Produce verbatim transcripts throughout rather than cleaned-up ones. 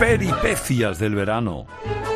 peripecias del verano.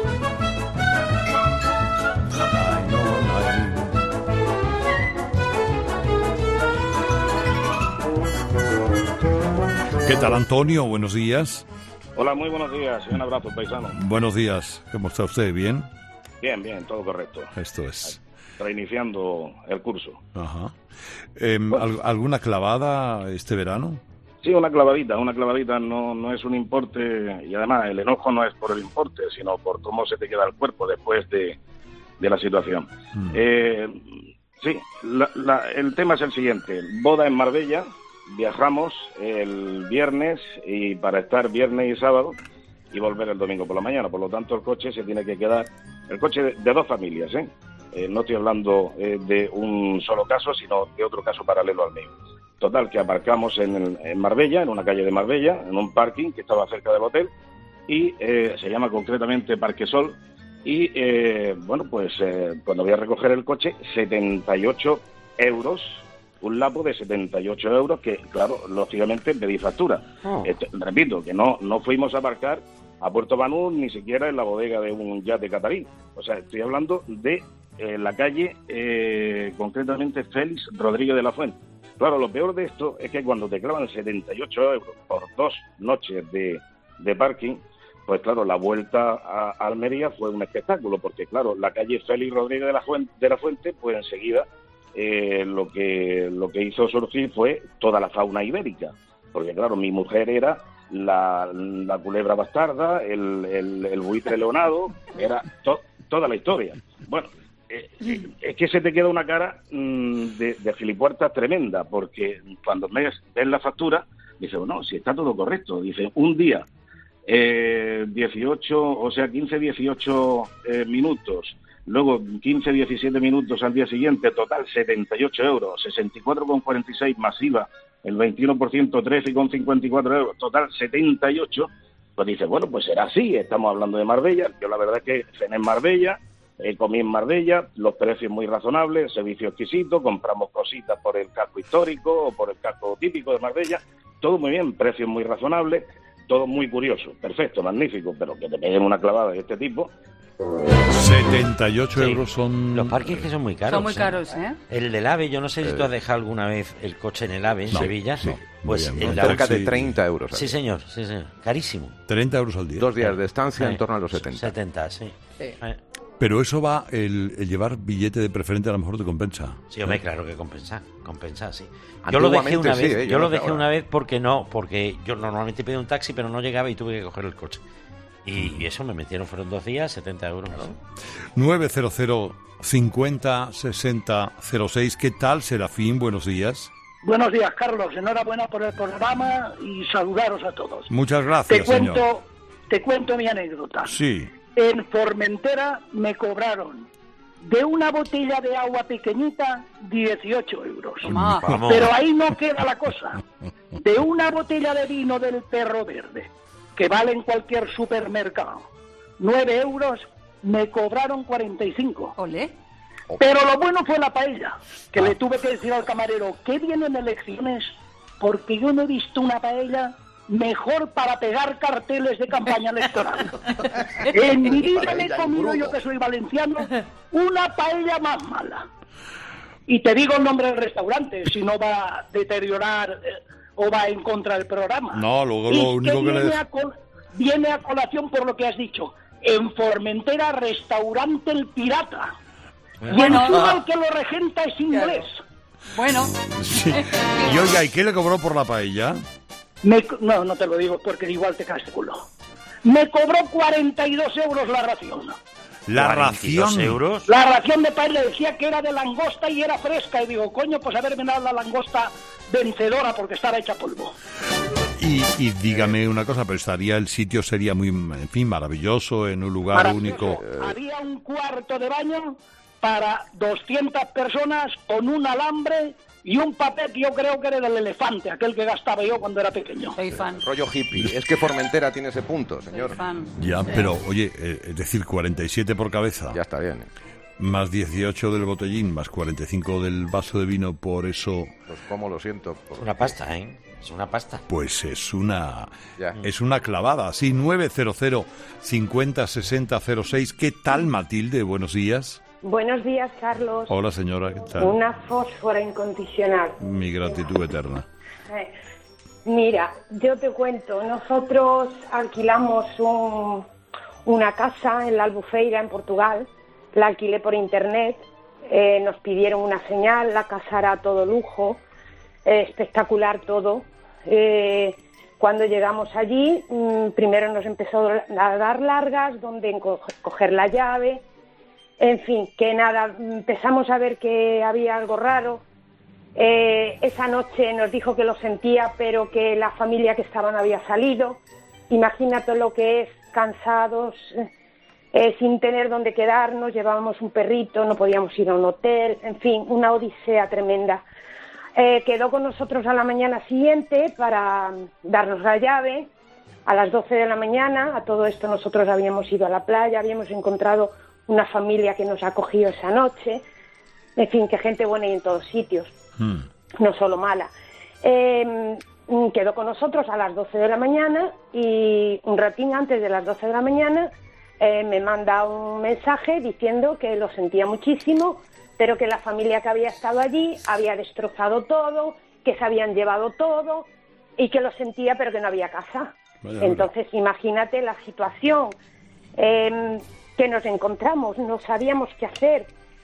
¿Qué tal, Antonio? Buenos días. Hola, muy buenos días y un abrazo, paisano. Buenos días. ¿Cómo está usted? ¿Bien? Bien, bien, todo correcto. Esto es. Reiniciando el curso. Ajá. Eh, Bueno. ¿Alguna clavada este verano? Sí, una clavadita, una clavadita no, no es un importe, y además el enojo no es por el importe, sino por cómo se te queda el cuerpo después de, de la situación. Mm. Eh, sí, la, la, el tema es el siguiente. Boda en Marbella, viajamos el viernes y para estar viernes y sábado y volver el domingo por la mañana. Por lo tanto, el coche se tiene que quedar, el coche de, de dos familias, ¿eh? Eh, no estoy hablando eh, de un solo caso, sino de otro caso paralelo al mío. Total, que aparcamos en, en Marbella, en una calle de Marbella, en un parking que estaba cerca del hotel, y eh, se llama concretamente Parque Sol, y eh, bueno, pues eh, cuando voy a recoger el coche, setenta y ocho euros, un lapo de setenta y ocho euros, que claro, lógicamente pedí factura. Oh. Esto, repito, que no, no fuimos a aparcar a Puerto Banús, ni siquiera en la bodega de un yate catarí. O sea, estoy hablando de eh, la calle, eh, concretamente Félix Rodríguez de la Fuente. Claro, lo peor de esto es que cuando te clavan setenta y ocho euros por dos noches de, de parking, pues claro, la vuelta a Almería fue un espectáculo, porque claro, la calle Félix Rodríguez de la Fuente, de la Fuente pues enseguida eh, lo que lo que hizo surgir fue toda la fauna ibérica, porque claro, mi mujer era la, la culebra bastarda, el, el, el buitre leonado, era to, toda la historia. Bueno, Eh, eh, es que se te queda una cara mmm, de, de gilipuertas tremenda, porque cuando ves, ves la factura, dices, bueno, si está todo correcto, dice, un día, eh, dieciocho, o sea, quince, dieciocho eh, minutos, luego quince, diecisiete minutos al día siguiente, total setenta y ocho euros, sesenta y cuatro con cuarenta y seis masiva, el veintiuno por ciento trece con cincuenta y cuatro euros, total setenta y ocho, pues dices, bueno, pues será así, estamos hablando de Marbella, yo la verdad es que cené en Marbella, Eh, comí en Marbella, los precios muy razonables, servicio exquisito, compramos cositas por el casco histórico o por el casco típico de Marbella, todo muy bien, precios muy razonables, todo muy curioso, perfecto, magnífico, pero que te peguen una clavada de este tipo. setenta y ocho Sí. euros son... Los parkings que son muy caros. Son muy caros, ¿eh? El del AVE, yo no sé si tú has dejado alguna vez el coche en el AVE, en No, Sevilla. no, Pues muy bien. el Cerca AVE, de treinta euros. sí, señor, sí, señor. Carísimo. treinta euros al día. Dos días de estancia Sí. en torno a los setenta. setenta, sí. Sí. Eh, Pero eso va, el, el llevar billete de preferente a lo mejor te compensa. Sí, hombre, claro que compensa, compensa, sí. Yo lo dejé Antiguamente una sí, vez, ¿eh? Yo yo no lo sé dejé ahora. una vez porque no, porque yo normalmente pido un taxi, pero no llegaba y tuve que coger el coche. Y, y eso me metieron, fueron dos días, setenta euros. ¿No? nueve cero cero, cincuenta, sesenta, cero seis. ¿Qué tal, Serafín? Buenos días. Buenos días, Carlos. Enhorabuena por el programa y saludaros a todos. Muchas gracias, Te cuento, señor. te cuento mi anécdota. Sí. En Formentera me cobraron de una botella de agua pequeñita dieciocho euros. Toma. Vamos. Pero ahí no queda la cosa. De una botella de vino del Perro Verde, que vale en cualquier supermercado, nueve euros, me cobraron cuarenta y cinco. Olé. Pero lo bueno fue la paella, que Ah. le tuve que decir al camarero, que vienen elecciones, porque yo no he visto una paella mejor para pegar carteles de campaña electoral. En mi vida me he comido, yo que soy valenciano, una paella más mala. Y te digo el nombre del restaurante, si no va a deteriorar eh, o va en contra del programa. No, luego Y lo único que le viene des- a col- viene a colación por lo que has dicho. En Formentera, restaurante El Pirata. Y encima el que lo regenta es inglés. Bueno, Sí. Y oiga, ¿y qué le cobró por la paella? Me co- no, no te lo digo porque igual te caes de culo. Me cobró cuarenta y dos euros la ración. La cuarenta y dos ración. euros. La ración de paella decía que era de langosta y era fresca. Y digo, coño, pues haberme dado la langosta vencedora porque estaba hecha polvo. Y, y dígame una cosa, pero estaría el sitio sería muy, en fin, maravilloso, en un lugar Maravilloso. único. Había un cuarto de baño para doscientas personas con un alambre y un papel que yo creo que era del elefante, aquel que gastaba yo cuando era pequeño. soy fan. Rollo hippie. Es que Formentera tiene ese punto, Soy señor. fan. Ya, Sí. pero oye, eh, es decir, cuarenta y siete por cabeza. Ya está bien. Más dieciocho del botellín, más cuarenta y cinco del vaso de vino, por eso... Pues cómo lo siento. Por... Es una pasta, ¿eh? Es una pasta. Pues es una... Ya. Es una clavada. Sí, nueve cero cero, cincuenta, sesenta, cero seis. ¿Qué tal, Matilde? Buenos días. Buenos días, Carlos. Hola, señora, ¿qué tal? Una fósfora incondicional. Mi gratitud eterna. Eh, Mira, yo te cuento, nosotros alquilamos un, una casa en la Albufeira, en Portugal, la alquilé por internet, eh, nos pidieron una señal, la casa era todo lujo, eh, espectacular todo. Eh, cuando llegamos allí, mmm, primero nos empezó a dar largas, donde coger la llave, en fin, que nada, empezamos a ver que había algo raro. Eh, esa noche nos dijo que lo sentía, pero que la familia que estaba no había salido. Imagínate lo que es, cansados, eh, sin tener dónde quedarnos, llevábamos un perrito, no podíamos ir a un hotel, en fin, una odisea tremenda. Eh, quedó con nosotros a la mañana siguiente para darnos la llave, a las doce de la mañana. A todo esto nosotros habíamos ido a la playa, habíamos encontrado una familia que nos acogió esa noche, en fin, que gente buena y en todos sitios. Mm. No solo mala. Eh, quedó con nosotros a las doce de la mañana y un ratín antes de las doce de la mañana eh, me manda un mensaje diciendo que lo sentía muchísimo, pero que la familia que había estado allí había destrozado todo, que se habían llevado todo y que lo sentía, pero que no había casa. Vaya, Entonces, vaya. Imagínate la situación eh, que nos encontramos, no sabíamos qué hacer.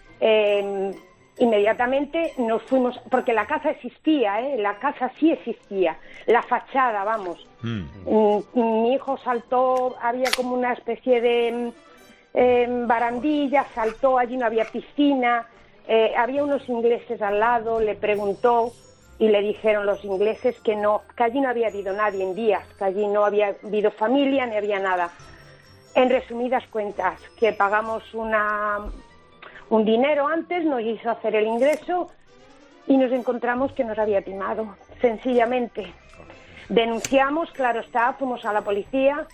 Eh, Inmediatamente nos fuimos, porque la casa existía, ¿eh? La casa sí existía, la fachada, vamos. Mm. Mi hijo saltó, había como una especie de eh, barandilla, saltó, allí no había piscina, eh, había unos ingleses al lado, le preguntó y le dijeron los ingleses que no, que allí no había habido nadie en días, que allí no había habido familia ni había nada. En resumidas cuentas, que pagamos una... un dinero antes, nos hizo hacer el ingreso y nos encontramos que nos había timado, sencillamente. Denunciamos, claro está, fuimos a la policía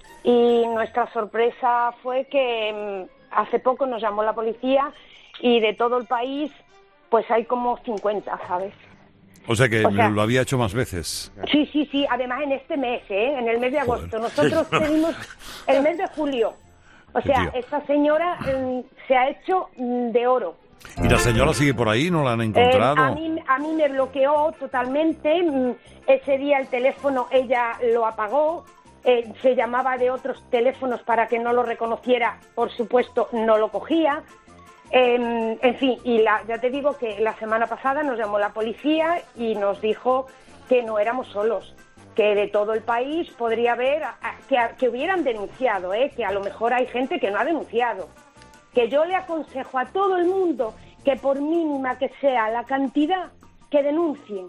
y nuestra sorpresa fue que hace poco nos llamó la policía y de todo el país pues hay como cincuenta, ¿sabes? O sea que o sea, lo había hecho más veces. Sí, sí, sí, además en este mes, ¿eh? En el mes de agosto. Nosotros pedimos el mes de julio. O sea, esta señora eh, se ha hecho mm, de oro. ¿Y la señora sigue por ahí? ¿No la han encontrado? Eh, a, mí, a mí me bloqueó totalmente. Mm, ese día el teléfono ella lo apagó. Eh, se llamaba de otros teléfonos para que no lo reconociera. Por supuesto, no lo cogía. Eh, en fin, y la, ya te digo que la semana pasada nos llamó la policía y nos dijo que no éramos solos, que de todo el país podría haber, que, que hubieran denunciado, ¿eh? Que a lo mejor hay gente que no ha denunciado. Que yo le aconsejo a todo el mundo que por mínima que sea la cantidad, que denuncien.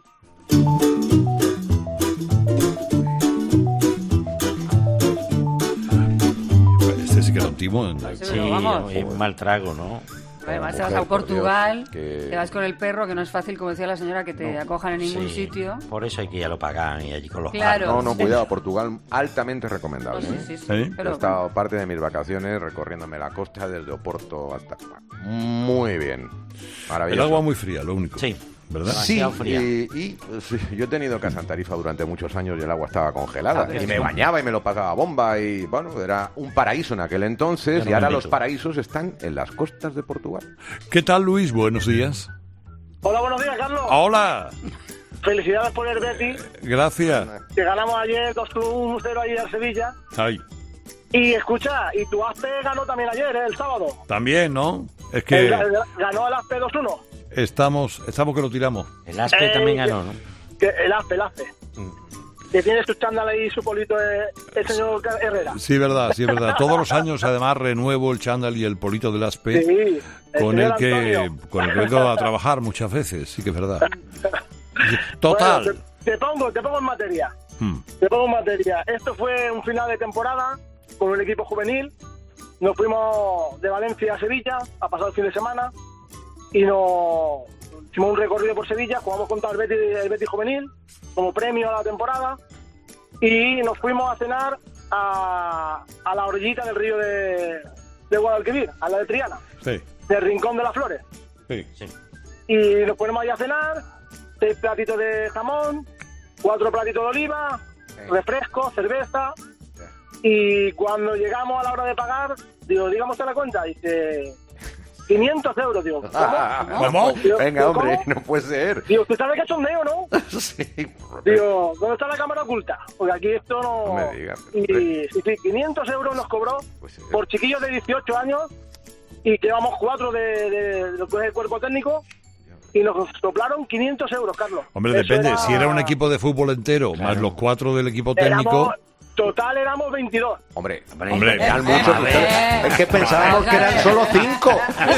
Este sí que era un timón. Sí, un mal trago, ¿no? Además te vas a Portugal, Dios, que... te vas con el perro, que no es fácil, como decía la señora, que te no, acojan en ningún sí, sitio. Por eso hay que ya lo pagan y allí con los claro. No, no, cuidado, Portugal altamente recomendable. No, sí, sí, sí. ¿Sí? Pero, He estado parte de mis vacaciones recorriéndome la costa desde Oporto hasta... Muy bien, maravilloso. El agua muy fría, lo único. Sí. ¿Verdad? Sí, y, y sí, yo he tenido casa en Tarifa durante muchos años y el agua estaba congelada. Y me bañaba y me lo pasaba bomba y, bueno, era un paraíso en aquel entonces no y ahora los paraísos están en las costas de Portugal. ¿Qué tal, Luis? Buenos días. Hola, buenos días, Carlos. Hola. Felicidades por el Betis. Gracias. Que ganamos ayer dos uno cero ahí en Sevilla. Ay. Y escucha, y tu Aspe ganó también ayer, ¿eh? El sábado. También, ¿no? Es que... El, ganó el Aspe dos uno. Estamos, estamos que lo tiramos. El Aspe eh, también ganó, ¿no? Que el Aspe, el Aspe. Mm. Que tiene su chándal ahí y su polito el, el señor Herrera. Sí, verdad, sí, verdad. Todos los años, además, renuevo el chándal y el polito del Aspe. Sí, el con el que Antonio. Con el que vengo a trabajar muchas veces, sí que es verdad. Total. Bueno, te, te pongo, te pongo en materia. Hmm. Te pongo en materia. Esto fue un final de temporada con un equipo juvenil. Nos fuimos de Valencia a Sevilla a pasar el fin de semana. Y nos hicimos un recorrido por Sevilla, jugamos contra el Betis, el Betis juvenil como premio a la temporada y nos fuimos a cenar a, a la orillita del río de, de Guadalquivir, a la de Triana. Sí. del Rincón de las Flores. Sí. Sí. Y nos ponemos ahí a cenar, seis platitos de jamón, cuatro platitos de oliva, refresco, cerveza. Y cuando llegamos a la hora de pagar, digo, dígame usted la cuenta, dice... quinientos euros, digo. ¿Cómo? Ah, ¿Cómo? Digo, Venga, hombre, ¿cómo? no puede ser. Digo, ¿usted sabe que es sondeo, no? Sí. Digo, ¿dónde está la cámara oculta? Porque aquí esto no... No me digas, Y hombre. sí, sí, quinientos euros nos cobró Pues sí. por chiquillos de dieciocho años y quedamos cuatro de, de, de lo que es el cuerpo técnico y nos soplaron quinientos euros, Carlos. Hombre, Eso depende. Si era un equipo de fútbol entero, Claro. más los cuatro del equipo técnico... Éramos, total éramos veintidós. Hombre, Hombre, eran muchos. a ver. Es que pensábamos que eran solo cinco.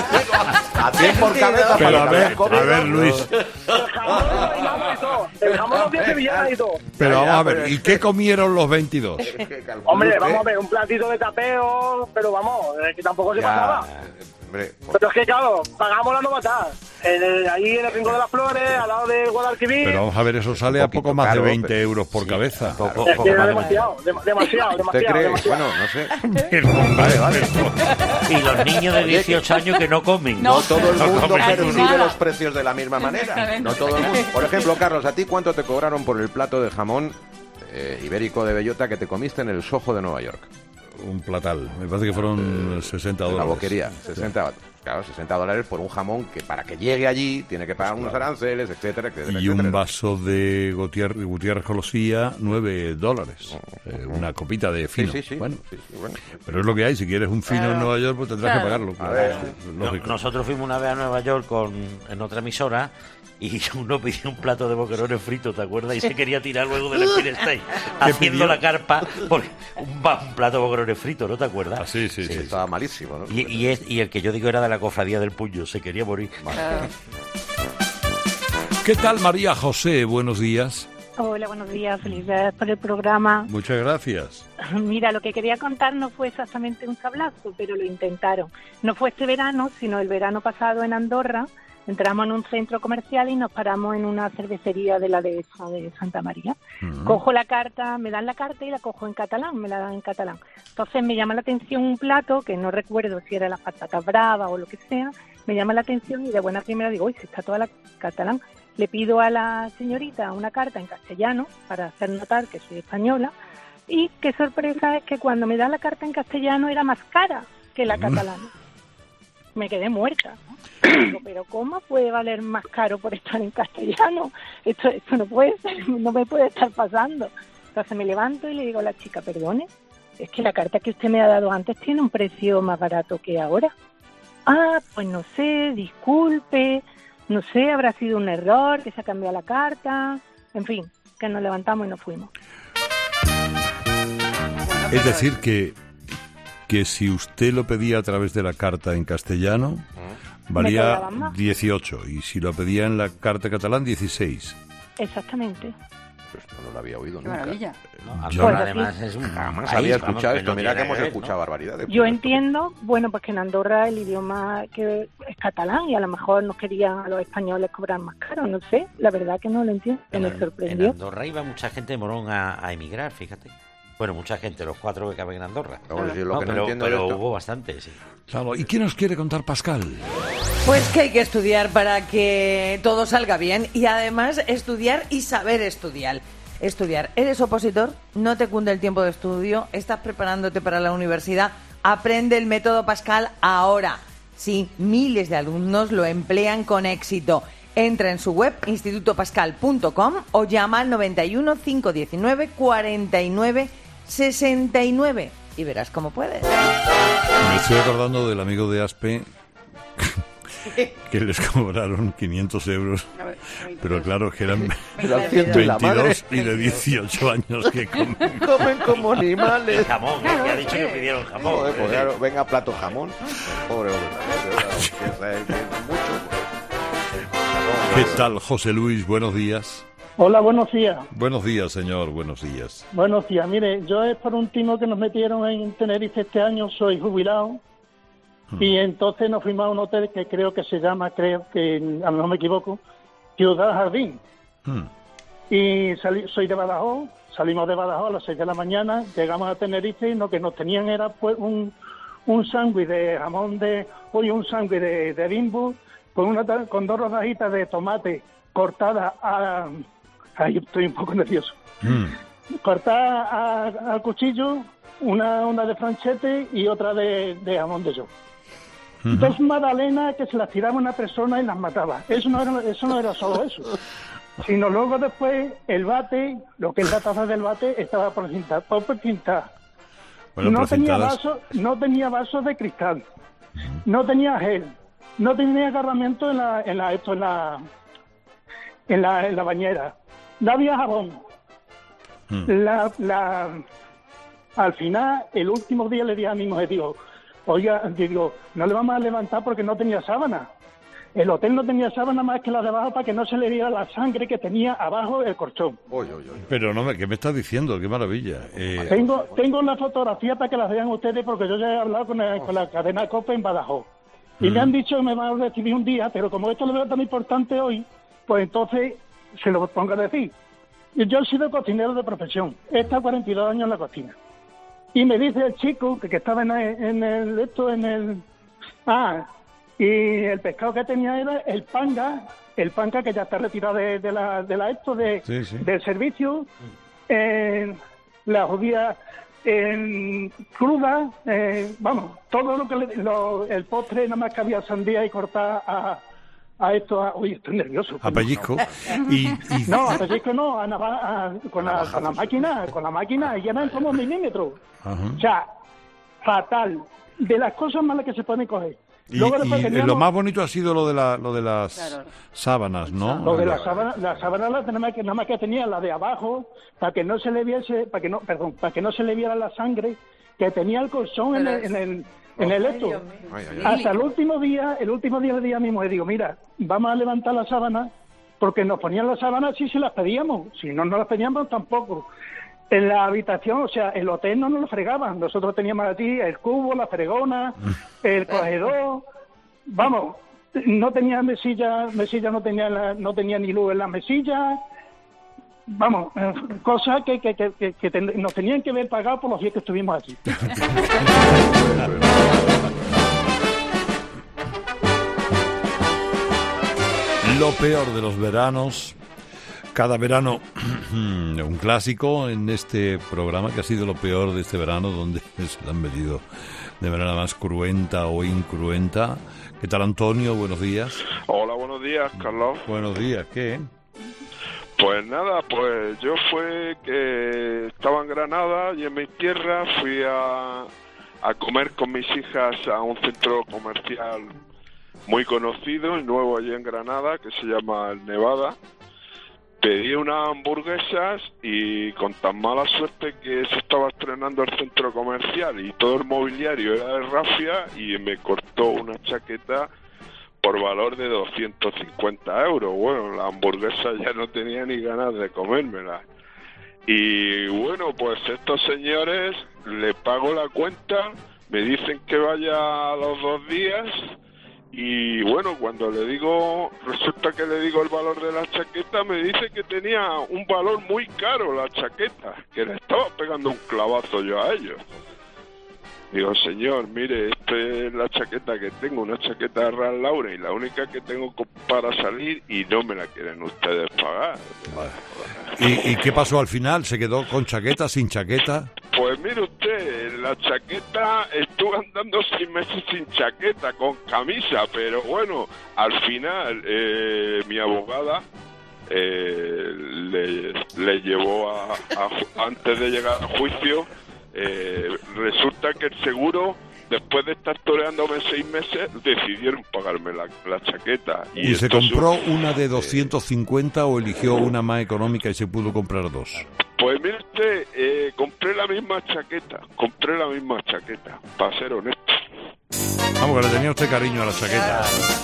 A cien por cabeza. Pero a para ver, comer. a ver, Luis. El jamón lo bailamos y todo. El jamón lo tiene sevillana y todo. Pero Ya, vamos ya, a ver, pero ¿y es qué comieron los veintidós? Es que calcule Hombre, usted. vamos a ver, un platito de tapeo, pero vamos, es que tampoco se Ya, pasaba. hombre, Pero es que, claro, pagamos la novatada. En el- ahí en el Rincón de las Flores, al lado de Guadalquivir. Pero vamos a ver, eso sale Un a poquito poco más caro, de veinte pero- euros por cabeza. Poco, Es poco que era más de- demasiado, dem- demasiado, ¿usted demasiado, cree? demasiado. Bueno, no sé. Pero, Vale, vale. Y los niños de dieciocho años que no comen. No todo el mundo comen percibe nada. los precios de la misma manera. Exactamente. No todo el mundo. Por ejemplo, Carlos, ¿a ti cuánto te cobraron por el plato de jamón eh, ibérico de bellota que te comiste en el Soho de Nueva York? un platal. Me parece que fueron sesenta En dólares. la boquería, sesenta, claro, sesenta dólares por un jamón que para que llegue allí tiene que pagar unos aranceles, etcétera, etcétera. Y un etcétera. vaso de Gutiérrez, Gutiérrez Colosía, nueve dólares. Eh, una copita de Sí, fino. sí, sí. Bueno, Sí, sí, bueno. pero es lo que hay. Si quieres un fino Claro. en Nueva York, pues tendrás Claro. que pagarlo. A ver. No, Lógico. nosotros fuimos una vez a Nueva York con, en otra emisora y uno pidió un plato de boquerones fritos, ¿te acuerdas? Y se quería tirar luego del Empire State haciendo pidió? la carpa porque un, ba- un plato de boquerones fritos, ¿no te acuerdas? Ah, sí, sí, sí. Sí, estaba malísimo, ¿no? Y, y, es- y el que yo digo era de la cofradía del puño, se quería morir. Claro. ¿Qué tal, María José? Buenos días. Hola, buenos días, felicidades por el programa. Muchas gracias. Mira, lo que quería contar no fue exactamente un sablazo, pero lo intentaron. No fue este verano, sino el verano pasado en Andorra. Entramos en un centro comercial y nos paramos en una cervecería de la dehesa de Santa María. Mm. Cojo la carta, me dan la carta y la cojo en catalán, me la dan en catalán. Entonces me llama la atención un plato, que no recuerdo si era las patatas bravas o lo que sea, me llama la atención y de buena primera digo, uy, si está toda la catalán. Le pido a la señorita una carta en castellano para hacer notar que soy española y qué sorpresa es que cuando me da la carta en castellano era más cara que la catalana. Me quedé muerta, ¿no? Digo, pero ¿cómo puede valer más caro por estar en castellano? Esto, esto no puede ser, no me puede estar pasando. Entonces me levanto y le digo a la chica, perdone, es que la carta que usted me ha dado antes tiene un precio más barato que ahora. Ah, pues no sé, disculpe, no sé, habrá sido un error, que se ha cambiado la carta, en fin, que nos levantamos y nos fuimos. Es decir, que, que si usted lo pedía a través de la carta en castellano, valía cobraban más. dieciocho. Y si lo pedía en la carta catalán, dieciséis. Exactamente. Pues esto no lo había oído Qué nunca. maravilla. No, Yo- Andorra, además es un Jamás país, había vamos, escuchado que esto. no Mira que tiene hemos que ver, escuchado ¿no? barbaridades. Yo pero- entiendo, bueno, pues que en Andorra el idioma que es catalán y a lo mejor nos querían a los españoles cobrar más caro, no sé, la verdad que no lo entiendo, que En, me en sorprendió. Andorra iba mucha gente de Morón a, a emigrar, fíjate. Bueno, mucha gente, los cuatro que caben en Andorra. No, yo lo No, que no pero entiendo de pero esto- hubo bastante, sí. Claro. ¿Y qué nos quiere contar Pascal? Pues que hay que estudiar para que todo salga bien y además estudiar y saber estudiar. Estudiar. ¿Eres opositor? ¿No te cunde el tiempo de estudio? ¿Estás preparándote para la universidad? Aprende el método Pascal ahora. Sí, miles de alumnos lo emplean con éxito. Entra en su web instituto pascal punto com o llama al noventa y uno, cinco diecinueve, cuarenta y nueve, sesenta y nueve y verás cómo puedes. Me estoy acordando del amigo de Aspe que les cobraron quinientos euros, pero claro que eran Pero al ciento y la madre. veintidós y de dieciocho años que comen. Comen como El animales. jamón, ¿eh? Que ha dicho que pidieron jamón. Joder, pues claro, venga plato jamón. Pobre hombre. Piensa él que es mucho. ¿Qué tal, José Luis? Buenos días. Hola, buenos días. Buenos días, señor. Buenos días. Buenos días. Mire, yo es por un timo que nos metieron en Tenerife este año, soy jubilado. Y entonces nos fuimos a un hotel que creo que se llama, creo que, a lo mejor me equivoco, Ciudad Jardín. Hmm. Y salí, soy de Badajoz, salimos de Badajoz a las seis de la mañana, llegamos a Tenerife y lo que nos tenían era pues un, un sándwich de jamón de, hoy un sándwich de, de Bimbo, con una con dos rodajitas de tomate cortadas a... Ay, estoy un poco nervioso. Mm. Cortada a, a cuchillo, una, una de franchete y otra de, de jamón de yo. Uh-huh. Dos magdalenas que se las tiraba una persona y las mataba. Eso no era, eso no era solo eso. Sino luego después el bate, lo que es la taza del bate, estaba por pintar. Por pintar. Bueno, no, tenía vaso, no tenía vasos de cristal. Uh-huh. No tenía gel. No tenía agarramiento en la, en la, esto, en la, en la, en la bañera. No había jabón. Uh-huh. La, la, al final, el último día le dije a mi mujer, digo, oiga, digo, no le vamos a levantar porque no tenía sábana. El hotel no tenía sábana más que la de abajo para que no se le viera la sangre que tenía abajo el colchón. Oye, oye, oye. Pero no, ¿qué me estás diciendo? ¡Qué maravilla! Eh... Tengo tengo la fotografía para que las vean ustedes porque yo ya he hablado con, el, con la cadena COPE en Badajoz. Y mm. me han dicho que me van a recibir un día, pero como esto lo veo tan importante hoy, pues entonces se lo pongo a decir. Yo he sido cocinero de profesión. He estado cuarenta y dos años en la cocina. Y me dice el chico que, que estaba en el, en el esto en el ah y el pescado que tenía era el panga, el panga que ya está retirado de, de la de la esto de sí, sí. del servicio, eh, la judía eh, cruda, eh, vamos, todo lo que le, lo, el postre nada más que había sandía y cortada a a esto, a, uy, estoy nervioso. A pellizco. y, y... No, a pellizco no, a, a, a, con, la, con la máquina, con la máquina, y llenan como milímetros. Uh-huh. O sea, fatal. De las cosas malas que se pueden coger. Y, Luego, y teníamos... lo más bonito ha sido lo de la, lo de las claro. sábanas, ¿no? Lo de las sábanas, las sábanas la nada más que nada más que tenía la de abajo, para que no se le viese, para que no, perdón, para que no se le viera la sangre que tenía el colchón en el, en el en el esto. Ay, ay, ay. Hasta el último día, el último día le dije a mi mujer, digo, mira, vamos a levantar las sábanas, porque nos ponían las sábanas si se las pedíamos, si no nos las pedíamos tampoco. En la habitación, o sea, el hotel no nos lo fregaban, nosotros teníamos aquí el cubo, la fregona, el cogedor, vamos, no tenía mesilla, mesilla no tenía la, no tenía ni luz en las mesillas, vamos, eh, cosas que, que, que, que, que ten, nos tenían que ver pagado por los días que estuvimos allí. Lo peor de los veranos, cada verano un clásico en este programa, que ha sido lo peor de este verano, donde se le han metido de manera más cruenta o incruenta. ¿Qué tal, Antonio? Buenos días. Hola, buenos días, Carlos. Buenos días, ¿qué? Pues nada, pues yo fue que estaba en Granada y en mi tierra fui a, a comer con mis hijas a un centro comercial muy conocido y nuevo allí en Granada, que se llama el Nevada. Pedí unas hamburguesas y con tan mala suerte que se estaba estrenando el centro comercial y todo el mobiliario era de rafia y me cortó una chaqueta por valor de doscientos cincuenta euros. Bueno, la hamburguesa ya no tenía ni ganas de comérmela. Y bueno, pues estos señores, le pago la cuenta, me dicen que vaya a los dos días y bueno, cuando le digo, resulta que le digo el valor de la chaqueta, me dice que tenía un valor muy caro la chaqueta, que le estaba pegando un clavazo yo a ellos. Digo, señor, mire, esta es la chaqueta que tengo, una chaqueta de Ralph Lauren, y la única que tengo para salir y no me la quieren ustedes pagar. Vale. ¿Y, ¿Y qué pasó al final? ¿Se quedó con chaqueta, sin chaqueta? Pues mire usted, la chaqueta, estuve andando seis meses sin chaqueta, con camisa, pero bueno, al final eh, mi abogada eh, le, le llevó a, a, antes de llegar al juicio, eh, resulta que el seguro, después de estar toreándome seis meses, decidieron pagarme la, la chaqueta. ¿Y, ¿Y se compró un... una de doscientos cincuenta o eligió una más económica y se pudo comprar dos? Pues mire usted, eh, compré la misma chaqueta, compré la misma chaqueta, para ser honesto. Vamos, que le tenía usted cariño a la chaqueta.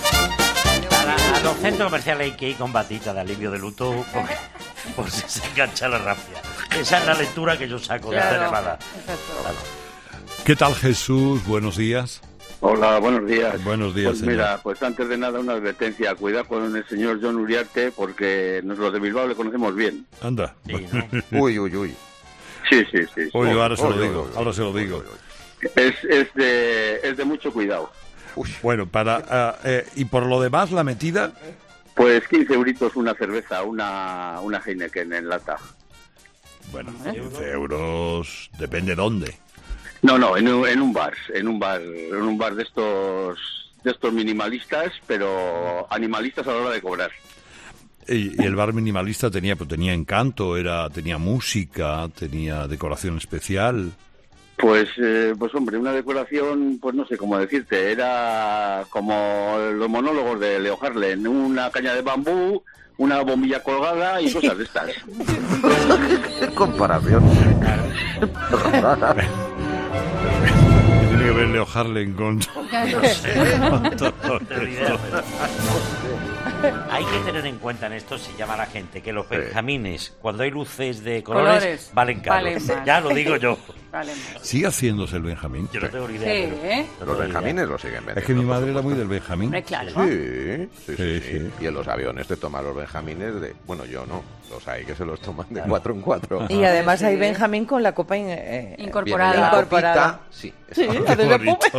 A, la, a los centros comerciales hay que ir con batita de alivio de luto, porque por si se engancha la rafia. Esa es la lectura que yo saco de esta llamada. Claro. ¿Qué tal, Jesús? Buenos días. Hola, buenos días. Buenos días, pues señor. Mira, pues antes de nada una advertencia. Cuidado con el señor John Uriarte, porque nosotros de Bilbao le conocemos bien. Anda. Sí, ¿no? Uy, uy, uy. Sí, sí, sí. sí. Uy, ahora se lo digo, ahora se lo digo. es, es, de, es de mucho cuidado. Uy. Bueno, para uh, eh, y por lo demás, la metida... Pues quince euritos una cerveza, una, una Heineken en lata. Bueno, quince euros, depende dónde. No, no, en un, en un bar, en un bar, en un bar de estos, de estos minimalistas, pero animalistas a la hora de cobrar. Y, y el bar minimalista tenía, pues, tenía encanto, era, tenía música, tenía decoración especial. Pues, eh, pues hombre, una decoración, pues no sé cómo decirte, era como los monólogos de Leo Harlem, una caña de bambú, una bombilla colgada y cosas de estas. ¿Qué comparación? ¿Qué tiene que ver Leo Harlem con...? No sé, con todo, hay que tener en cuenta en esto, se llama la gente, que los benjamines, cuando hay luces de colores, colores. valen caros. Vale, ya lo digo yo. Vale. ¿Sigue haciéndose el benjamín? Yo no tengo ni idea. Sí, pero, ¿eh? no Los benjamines lo siguen vendiendo. Es que mi madre era muy del benjamín. Claro. Sí, sí, sí, sí, sí. Y en los aviones te toman los benjamines de... Bueno, yo no. Los hay que se los toman de cuatro en cuatro. Y además hay benjamín con la copa in, eh, incorporada. Viene la incorporada. copita, sí. Sí, qué bonito.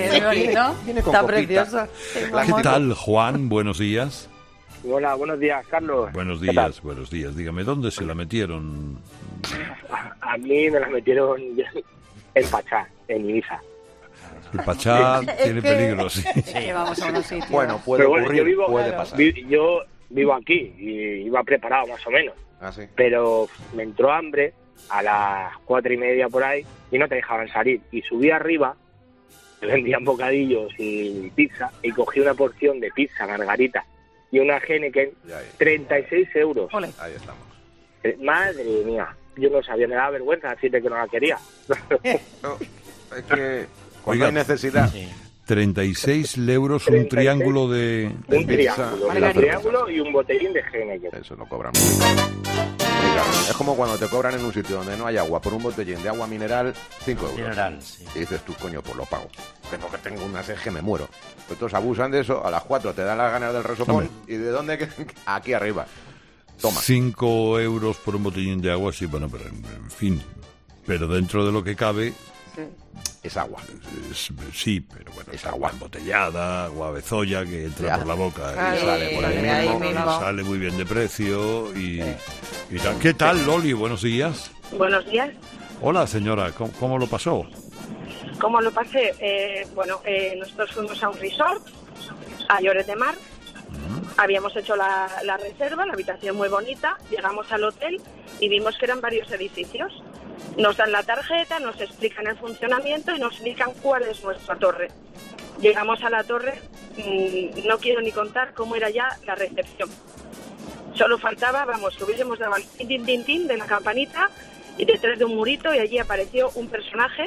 Está preciosa. ¿Qué tal, Juan? Buenos días. Hola, buenos días, Carlos. Buenos días, buenos días. Dígame, ¿dónde se la metieron? A, a mí me la metieron en Pachá, en Ibiza. El Pachá tiene que... peligro, sí. Sí, vamos a unos sitios. Bueno, puede bueno, ocurrir, yo vivo, puede claro, pasar. Vi, yo vivo aquí y iba preparado más o menos. Ah, sí. Pero me entró hambre a las cuatro y media por ahí y no te dejaban salir. Y subí arriba, me vendían bocadillos y pizza y cogí una porción de pizza margarita y una Heineken, treinta y seis euros. Ahí estamos. Eh, madre mía, yo no sabía, me daba vergüenza decirte que no la quería. No, es que cuando hay necesidad... Sí. treinta y seis euros un triángulo de, de un pizza. Triángulo, un triángulo y un botellín de Heineken. Eso no cobran muy caro. Es como cuando te cobran en un sitio donde no hay agua por un botellín de agua mineral, cinco euros. Mineral, sí. Y dices tú, coño, pues lo pago. Porque tengo una sed que me muero. Pero todos abusan de eso, a las cuatro te dan las ganas del resopón. Hombre. ¿Y de dónde? Aquí arriba. Toma. cinco euros por un botellín de agua, sí, bueno, pero en, en fin. Pero dentro de lo que cabe... Es agua. Es, sí, pero bueno, es agua embotellada, agua bezoya que entra ya por la boca ah, y sale sí, por ahí ahí mismo, mismo. Sale muy bien de precio y, sí. y tal. ¿Qué tal, Loli? Buenos días. Buenos días. Hola, señora. ¿Cómo, cómo lo pasó? ¿Cómo lo pasé? Eh, bueno, eh, nosotros fuimos a un resort, a Lloret de Mar. Uh-huh. Habíamos hecho la, la reserva, la habitación muy bonita. Llegamos al hotel y vimos que eran varios edificios. Nos dan la tarjeta, nos explican el funcionamiento y nos explican cuál es nuestra torre. Llegamos a la torre, mmm, no quiero ni contar cómo era ya la recepción. Solo faltaba, vamos, que hubiésemos dado el tin, tin, tin, tin de la campanita y detrás de un murito y allí apareció un personaje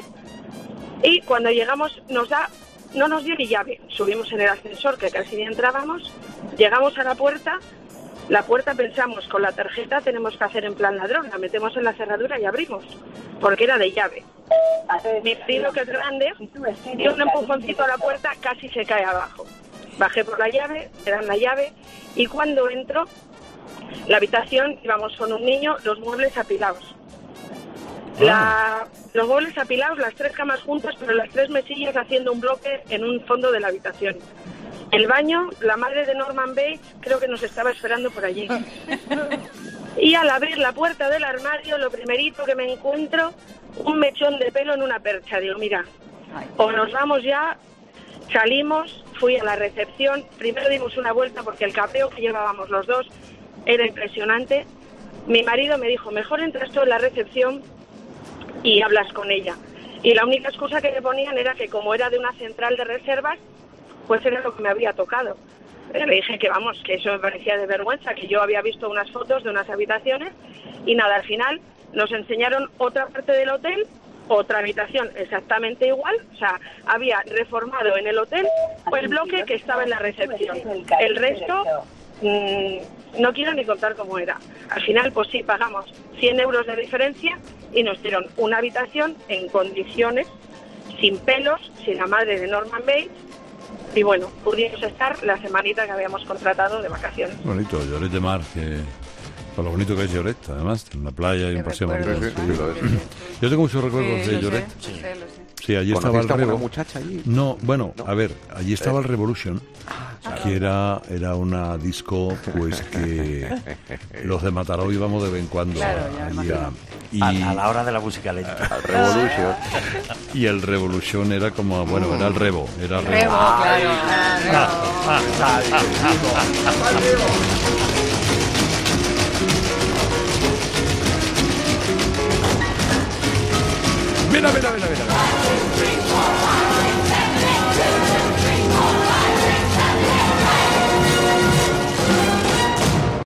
y cuando llegamos nos da, no nos dio ni llave. Subimos en el ascensor que casi ni entrábamos, llegamos a la puerta. La puerta pensamos, con la tarjeta tenemos que hacer en plan ladrón, la metemos en la cerradura y abrimos, porque era de llave. Mi primo, que es grande, dio un empujoncito a la puerta, casi se cae abajo. Bajé por la llave, me dan la llave, y cuando entro, la habitación, íbamos con un niño, los muebles apilados. La, los muebles apilados, las tres camas juntas, pero las tres mesillas haciendo un bloque en un fondo de la habitación. El baño, la madre de Norman Bates creo que nos estaba esperando por allí. Y al abrir la puerta del armario, lo primerito que me encuentro, un mechón de pelo en una percha. Digo, mira, o nos vamos ya, salimos, fui a la recepción, primero dimos una vuelta porque el capeo que llevábamos los dos era impresionante. Mi marido me dijo, mejor entras tú en la recepción y hablas con ella. Y la única excusa que le ponían era que como era de una central de reservas, pues era lo que me había tocado. Le dije que vamos, que eso me parecía de vergüenza, que yo había visto unas fotos de unas habitaciones y nada, al final nos enseñaron otra parte del hotel, otra habitación exactamente igual, o sea, había reformado en el hotel el bloque que estaba en la recepción. El resto, mmm, no quiero ni contar cómo era. Al final, pues sí, pagamos cien euros de diferencia y nos dieron una habitación en condiciones, sin pelos, sin la madre de Norman Bates. Y bueno, pudimos estar la semanita que habíamos contratado de vacaciones. Bonito, Lloret de Mar, que por lo bonito que es Lloret, además, en la playa y un paseo marítimo. Sí, sí, sí. Yo tengo muchos recuerdos sí, de Lloret. Sí. Sí, allí estaba el Revo. Una muchacha allí? No, bueno, ¿No? a ver, allí estaba el Revolution, que era, era una disco pues que los de Mataró íbamos de vez en cuando Claro, ya allí a, y, A, a la hora de la música lenta. Revolution. y el Revolution era como, bueno, era el Revo, era Revo. Revo, claro. Mira, mira, mira, mira.